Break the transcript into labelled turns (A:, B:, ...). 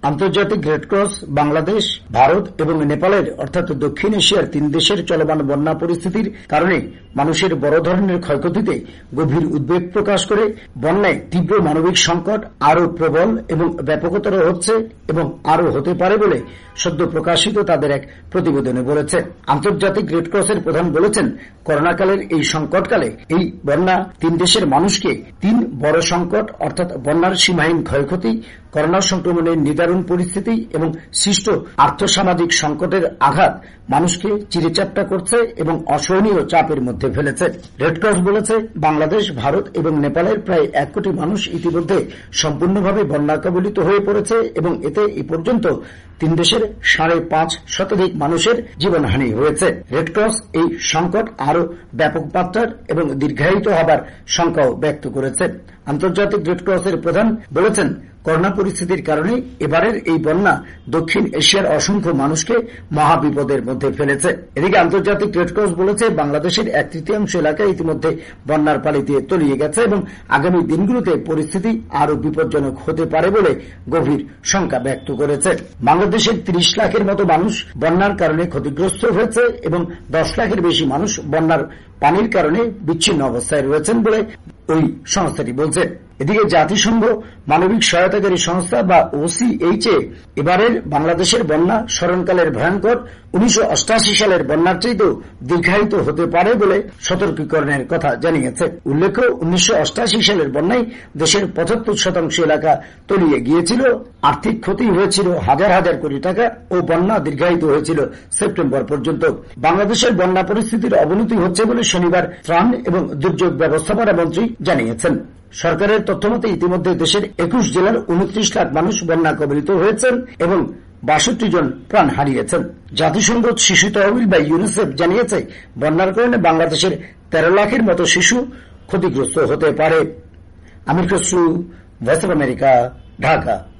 A: আন্তর্জাতিক রেডক্রস বাংলাদেশ, ভারত এবং নেপালের অর্থাৎ দক্ষিণ এশিয়ার 3 দেশের চলমান বন্যা পরিস্থিতির কারণে মানুষের বড় ধরনের ক্ষয়ক্ষতিতে গভীর উদ্বেগ প্রকাশ করে বন্যায় তীব্র মানবিক সংকট আরও প্রবল এবং ব্যাপকতর হচ্ছে এবং আরও হতে পারে বলে সদ্য প্রকাশিত তাদের এক প্রতিবেদনে বলেছে। আন্তর্জাতিক রেডক্রসের প্রধান বলেছেন, করোনাকালের এই সংকটকালে এই বন্যা 3 দেশের মানুষকে 3 বড় সংকট অর্থাৎ বন্যার সীমাহীন ক্ষয়ক্ষতি, করোনা সংক্রমণের নিদারুণ পরিস্থিতি এবং সৃষ্ট আর্থসামাজিক সংকটের আঘাত মানুষকে চিরেচাপ্টা করছে এবং অসহনীয় চাপের মধ্যে ফেলেছে। রেডক্রস বলেছে, বাংলাদেশ, ভারত এবং নেপালের প্রায় 1 কোটি মানুষ ইতিমধ্যে সম্পূর্ণভাবে বন্যা কবলিত হয়ে পড়েছে এবং এতে এ পর্যন্ত 3 দেশের 5.5 শতাধিক মানুষের জীবনহানি হয়েছে। রেডক্রস এই সংকট আরও ব্যাপক মাত্রার এবং দীর্ঘায়িত হবার শঙ্কাও ব্যক্ত করেছে। আন্তর্জাতিক রেডক্রসের প্রধান বলেছেন, করোনা পরিস্থিতির কারণে এবারের এই বন্যা দক্ষিণ এশিয়ার অসংখ্য মানুষকে মহাবিপদের মধ্যে ফেলেছে। এদিকে আন্তর্জাতিক রেডক্রস বলেছে, বাংলাদেশের 1/3 এলাকা ইতিমধ্যে বন্যার পানিতে তলিয়ে গেছে এবং আগামী দিনগুলোতে পরিস্থিতি আরও বিপজ্জনক হতে পারে বলে গভীর শঙ্কা ব্যক্ত করেছে। বাংলাদেশের 30 লাখের মতো মানুষ বন্যার কারণে ক্ষতিগ্রস্ত হয়েছে এবং 10 লাখের বেশি মানুষ বন্যার পানির কারণে বিচ্ছিন্ন অবস্থায় রয়েছেন বলে ওই সংস্থাটি বলছে। এদিকে জাতিসংঘ মানবিক সহায়তাকারী সংস্থা বা OCHA এবারের বাংলাদেশের বন্যা স্মরণকালের ভয়ঙ্কর 1988 সালের বন্যার চাইতেও দীর্ঘায়িত হতে পারে বলে সতর্কীকরণের কথা জানিয়েছে। উল্লেখ্য, 1988 সালের বন্যায় দেশের 75% এলাকা তলিয়ে গিয়েছিল, আর্থিক ক্ষতি হয়েছিল হাজার হাজার কোটি টাকা ও বন্যা দীর্ঘায়িত হয়েছিল সেপ্টেম্বর পর্যন্ত। বাংলাদেশের বন্যা পরিস্থিতির অবনতি হচ্ছে বলে শনিবার ত্রাণ এবং দুর্যোগ ব্যবস্থাপনা মন্ত্রী জানিয়েছেন। সরকারের তথ্যমতে ইতিমধ্যে দেশের 21 জেলার 29 লাখ মানুষ বন্যা কবলিত হয়েছেন এবং 62 জন প্রাণ হারিয়েছেন। জাতিসংঘ শিশু তহবিল বা ইউনিসেফ জানিয়েছে, বন্যার কারণে বাংলাদেশের 13 লাখের মতো শিশু ক্ষতিগ্রস্ত হতে পারে। Amir Khasru, Voice of America, Dhaka.